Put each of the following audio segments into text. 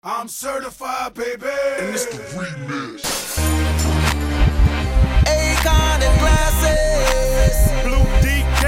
I'm certified, baby, and it's the remix. Akon and glasses. Blue DK.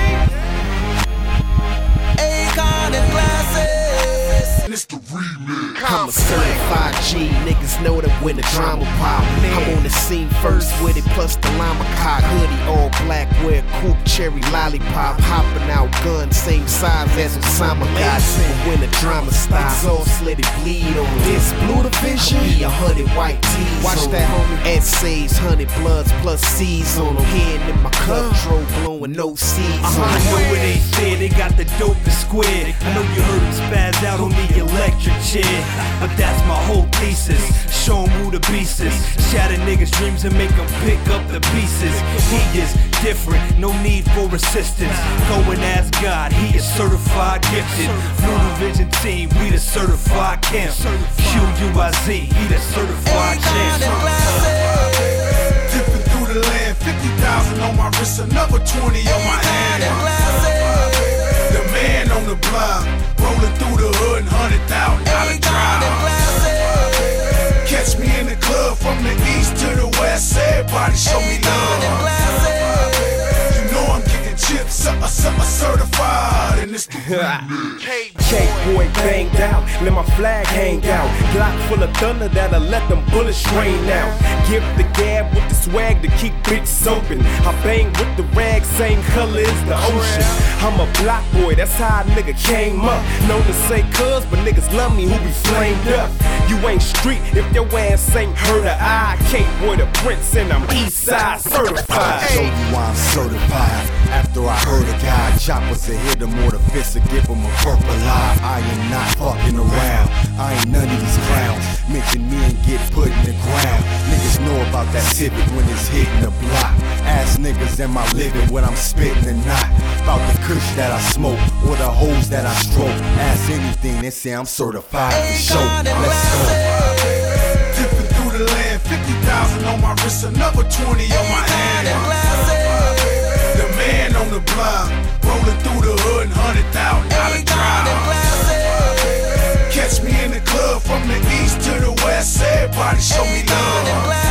Akon and glasses. And it's the remix. I'm a certified G, niggas know that when the drama pop, I'm on the scene first with it, plus the llama cock hoodie, all black, wear coupe cherry lollipop, hopping out gun, same size as Osama got. But when the drama stops, exhaust let it bleed on this blue division. Me 100 white tees, watch that homie. Essays, 100 bloods plus C's on them. Hand in my cup, drove blowing no seeds on I know what they said, they got the dopest squid. I know you heard them spaz out on the electric chair, but that's my whole thesis. Show 'em who the beast is. Shatter niggas' dreams and make them pick up the pieces. He is different, no need for assistance. Go and ask God, he is certified gifted. Blue Division team, we the certified camp. QUIZ, he the certified champ. Dipping through the land, 50,000 on my wrist, another 20 on my hand. The man on the block, rolling through the hood and $100,000 drive. Catch me in the club from the east to the west, everybody show me love. You know I'm getting chips, certified, and it's the K-boy banged out, let my flag hang out. Glock full of thunder that'll let them bullets rain out. Give the gab with the swag to keep bitches open. I bang with the rag, same color as the ocean. I'm a block boy, that's how a nigga came up. Known to say cuz, but niggas love me who be flamed up. You ain't street if your ass ain't heard of I. K-boy the prince and I'm east side certified. I'll show you why I'm certified. After I heard a guy, choppers to hit him or the fist to give him a purple eye. I am not fucking around, I ain't none of these clowns. Mention me and get put in the ground. Niggas know about that Civic when it's hitting the block. Ask niggas, am I living what I'm spitting or not? About the kush that I smoke or the hoes that I stroke. Ask anything, they say I'm certified for show. Let's go. Dipping through the land, 50,000 on my wrist, another 20 on my hand. The man on the block, rolling through the hood and $100,000 drive. Catch me in the club from the east to the west, everybody show me love.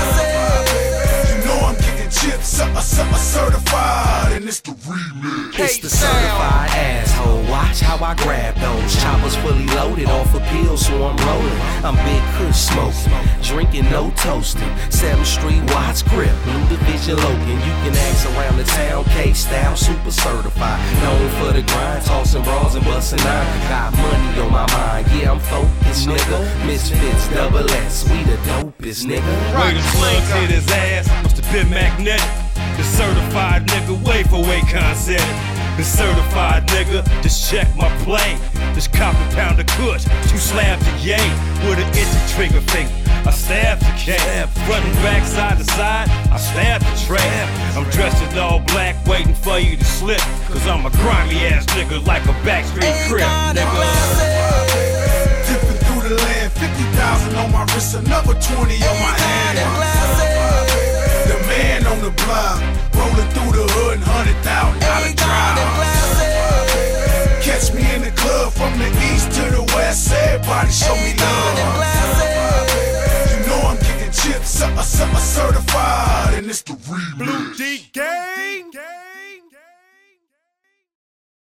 You know I'm getting chips, certified, and it's the remix. It's the certified asshole. Watch how I grab those choppers fully loaded off a pill, so I'm rolling. I'm big kush smoking, drinking no toasting. 7th Street Watts grip, Blue Division Logan. You can ask around the town, K-style, super certified. Known for the grind, tossing bras and busting nine. Got money on my mind, yeah I'm focused, nigga. Misfits, double S, we the dopest, nigga. Way the slings hit his ass, must have been magnetic. The certified nigga, wait for Akon said it. The certified nigga, just check my plane. Just cop a pound of kush, 2 slabs of yay. With an itchy trigger finger, I stab the K. Running back side to side, I stab the tray. I'm dressed in all black, waiting for you to slip. Cause I'm a grimy ass nigga like a backstreet crib, nigga. Dipping through the land, 50,000 on my wrist, another 20 on my hand. The man on the block, rolling through the hood and $100,000 drive.